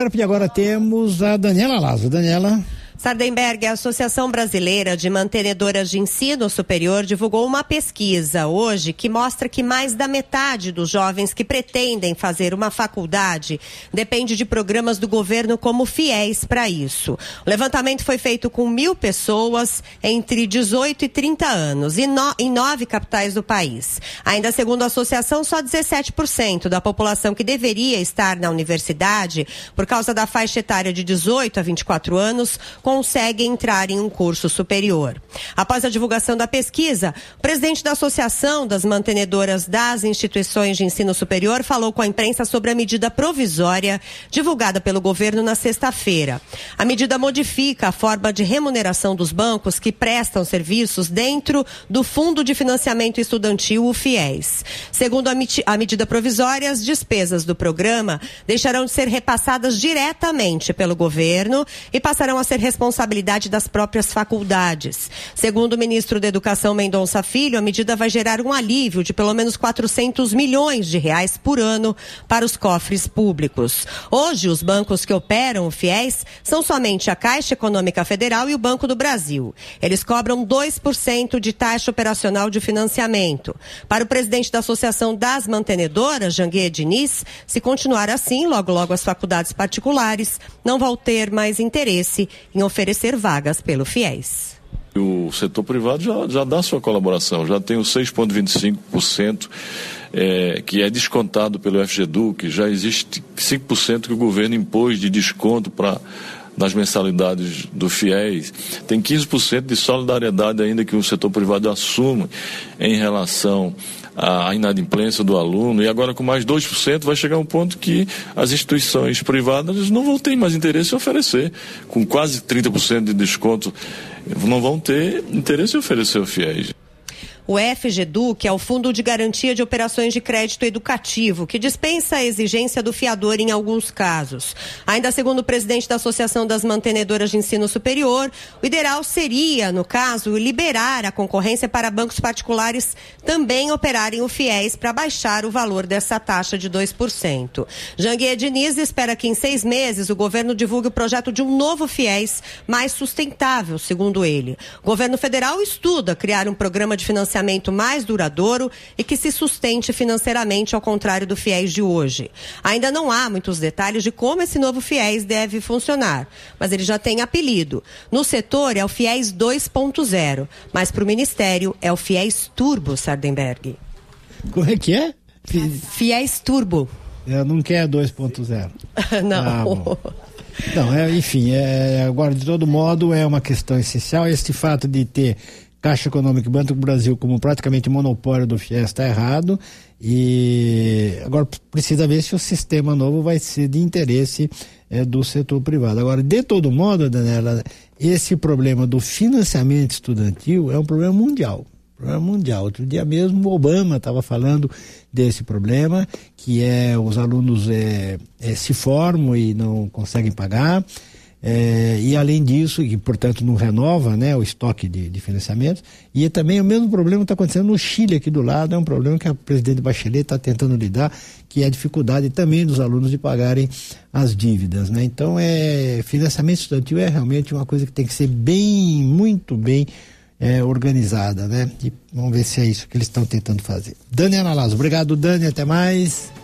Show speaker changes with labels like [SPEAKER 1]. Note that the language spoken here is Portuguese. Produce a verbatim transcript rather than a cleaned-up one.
[SPEAKER 1] E agora temos a Daniela Lazo. Daniela.
[SPEAKER 2] Sardenberg, a Associação Brasileira de Mantenedoras de Ensino Superior divulgou uma pesquisa hoje que mostra que mais da metade dos jovens que pretendem fazer uma faculdade depende de programas do governo como FIES para isso. O levantamento foi feito com mil pessoas entre dezoito e trinta anos e no, em nove capitais do país. Ainda segundo a associação, só dezessete por cento da população que deveria estar na universidade, por causa da faixa etária de dezoito a vinte e quatro anos, consegue entrar em um curso superior. Após a divulgação da pesquisa, o presidente da Associação das Mantenedoras das Instituições de Ensino Superior falou com a imprensa sobre a medida provisória divulgada pelo governo na sexta-feira. A medida modifica a forma de remuneração dos bancos que prestam serviços dentro do Fundo de Financiamento Estudantil, o FIES. Segundo a, a medida provisória, as despesas do programa deixarão de ser repassadas diretamente pelo governo e passarão a ser responsabilidade das próprias faculdades. Segundo o ministro da Educação, Mendonça Filho, a medida vai gerar um alívio de pelo menos quatrocentos milhões de reais por ano para os cofres públicos. Hoje, os bancos que operam o FIES são somente a Caixa Econômica Federal e o Banco do Brasil. Eles cobram dois por cento de taxa operacional de financiamento. Para o presidente da Associação das Mantenedoras, Janguier Diniz, se continuar assim, logo logo as faculdades particulares não vão ter mais interesse em oferecer vagas pelo FIES.
[SPEAKER 3] O setor privado já, já dá sua colaboração, já tem o seis vírgula vinte e cinco por cento é, que é descontado pelo F G E D U C, já existe cinco por cento que o governo impôs de desconto para nas mensalidades do FIES, tem quinze por cento de solidariedade ainda que o setor privado assume em relação à inadimplência do aluno, e agora com mais dois por cento vai chegar um ponto que as instituições privadas não vão ter mais interesse em oferecer, com quase trinta por cento de desconto, não vão ter interesse em oferecer o FIES.
[SPEAKER 2] O F G E D U C é o Fundo de Garantia de Operações de Crédito Educativo, que dispensa a exigência do fiador em alguns casos. Ainda segundo o presidente da Associação das Mantenedoras de Ensino Superior, o ideal seria, no caso, liberar a concorrência para bancos particulares também operarem o FIES para baixar o valor dessa taxa de dois por cento. Janguier Diniz espera que em seis meses o governo divulgue o projeto de um novo FIES mais sustentável, segundo ele. O governo federal estuda criar um programa de financiamento mais duradouro e que se sustente financeiramente, ao contrário do FIES de hoje. Ainda não há muitos detalhes de como esse novo FIES deve funcionar, mas ele já tem apelido. No setor é o FIES dois ponto zero, mas para o Ministério é o FIES Turbo, Sardenberg.
[SPEAKER 1] Como é que é?
[SPEAKER 2] FIES Turbo.
[SPEAKER 1] Eu não quero dois ponto zero.
[SPEAKER 2] Não.
[SPEAKER 1] Ah, não, é, enfim, é, agora de todo modo é uma questão essencial. Este fato de ter Caixa Econômica e Banco do Brasil como praticamente monopólio do FIES está errado, e agora precisa ver se o sistema novo vai ser de interesse é, do setor privado. Agora, de todo modo, Daniela, esse problema do financiamento estudantil é um problema mundial, problema mundial. Outro dia mesmo o Obama estava falando desse problema, que é os alunos é, é, se formam e não conseguem pagar. É, e além disso, e portanto não renova, né, o estoque de, de financiamentos, e também o mesmo problema está acontecendo no Chile aqui do lado, é um problema que a presidente Bachelet está tentando lidar, que é a dificuldade também dos alunos de pagarem as dívidas, né? Então, é, financiamento estudantil é realmente uma coisa que tem que ser bem, muito bem é, organizada, né? E vamos ver se é isso que eles estão tentando fazer. Daniela Lazo, obrigado, Dani, até mais.